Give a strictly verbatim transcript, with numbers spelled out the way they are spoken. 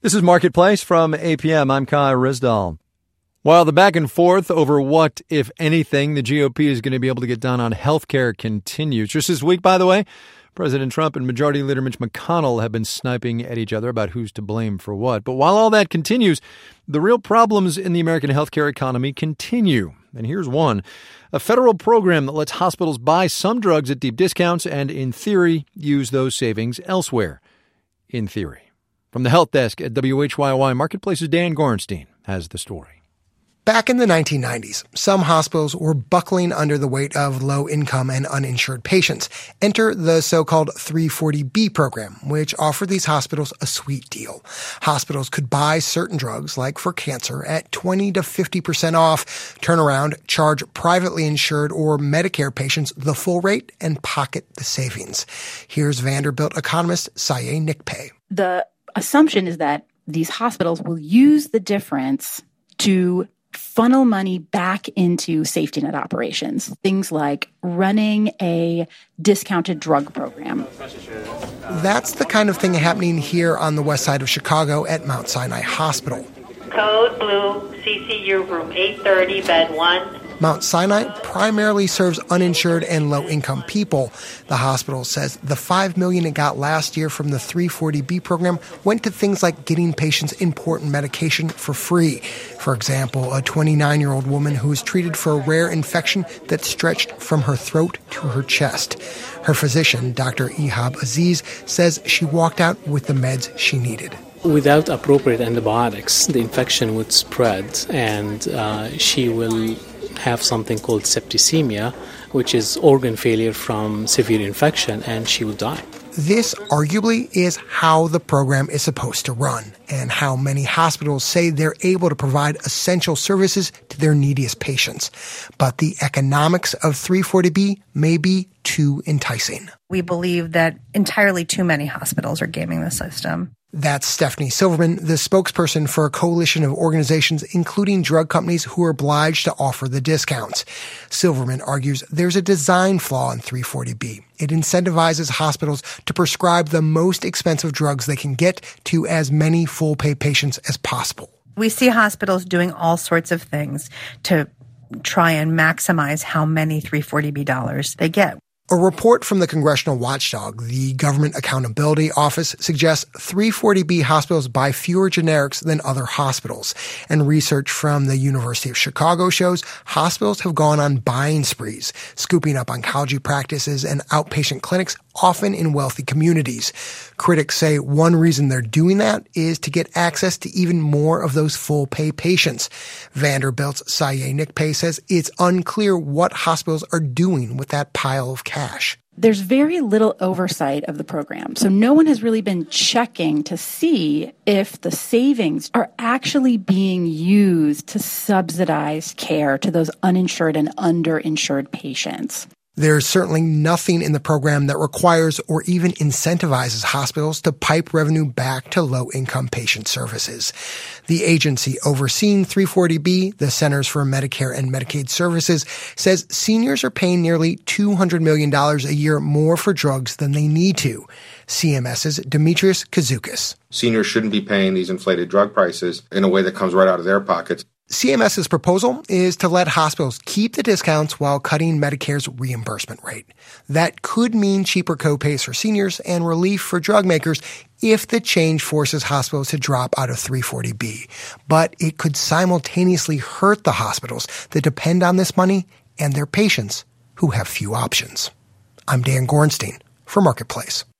This is Marketplace from A P M. I'm Kai Risdall. While the back and forth over what, if anything, the G O P is going to be able to get done on health care continues. Just this week, by the way, President Trump and Majority Leader Mitch McConnell have been sniping at each other about who's to blame for what. But while all that continues, the real problems in the American healthcare economy continue. And here's one. A federal program that lets hospitals buy some drugs at deep discounts and, in theory, use those savings elsewhere. In theory. From the Health Desk at W H Y Y Marketplace's Dan Gorenstein has the story. Back in the nineteen nineties, some hospitals were buckling under the weight of low-income and uninsured patients. Enter the so-called three forty B program, which offered these hospitals a sweet deal. Hospitals could buy certain drugs, like for cancer, at twenty to fifty percent off, turn around, charge privately insured or Medicare patients the full rate, and pocket the savings. Here's Vanderbilt economist Saye Nikpe. The assumption is that these hospitals will use the difference to funnel money back into safety net operations. Things like running a discounted drug program. That's the kind of thing happening here on the west side of Chicago at Mount Sinai Hospital. Code Blue, C C U room eight thirty, bed one. Mount Sinai primarily serves uninsured and low-income people. The hospital says the five million dollars it got last year from the three forty B program went to things like getting patients important medication for free. For example, a twenty-nine-year-old woman who was treated for a rare infection that stretched from her throat to her chest. Her physician, Doctor Ihab Aziz, says she walked out with the meds she needed. Without appropriate antibiotics, the infection would spread, and uh, she will have something called septicemia, which is organ failure from severe infection, and she will die. This arguably is how the program is supposed to run, and how many hospitals say they're able to provide essential services to their neediest patients. But the economics of three forty B may be too enticing. We believe that entirely too many hospitals are gaming the system. That's Stephanie Silverman, the spokesperson for a coalition of organizations, including drug companies who are obliged to offer the discounts. Silverman argues there's a design flaw in three forty B. It incentivizes hospitals to prescribe the most expensive drugs they can get to as many full-pay patients as possible. We see hospitals doing all sorts of things to try and maximize how many three forty B dollars they get. A report from the Congressional Watchdog, the Government Accountability Office, suggests three forty B hospitals buy fewer generics than other hospitals. And research from the University of Chicago shows hospitals have gone on buying sprees, scooping up oncology practices and outpatient clinics, often in wealthy communities. Critics say one reason they're doing that is to get access to even more of those full-pay patients. Vanderbilt's Saye Nikpe says it's unclear what hospitals are doing with that pile of cash. There's very little oversight of the program, so no one has really been checking to see if the savings are actually being used to subsidize care to those uninsured and underinsured patients. There's certainly nothing in the program that requires or even incentivizes hospitals to pipe revenue back to low-income patient services. The agency overseeing three forty B, the Centers for Medicare and Medicaid Services, says seniors are paying nearly two hundred million dollars a year more for drugs than they need to. CMS's Demetrius Kazoukas. Seniors shouldn't be paying these inflated drug prices in a way that comes right out of their pockets. CMS's proposal is to let hospitals keep the discounts while cutting Medicare's reimbursement rate. That could mean cheaper co-pays for seniors and relief for drug makers if the change forces hospitals to drop out of three forty B. But it could simultaneously hurt the hospitals that depend on this money and their patients who have few options. I'm Dan Gorenstein for Marketplace.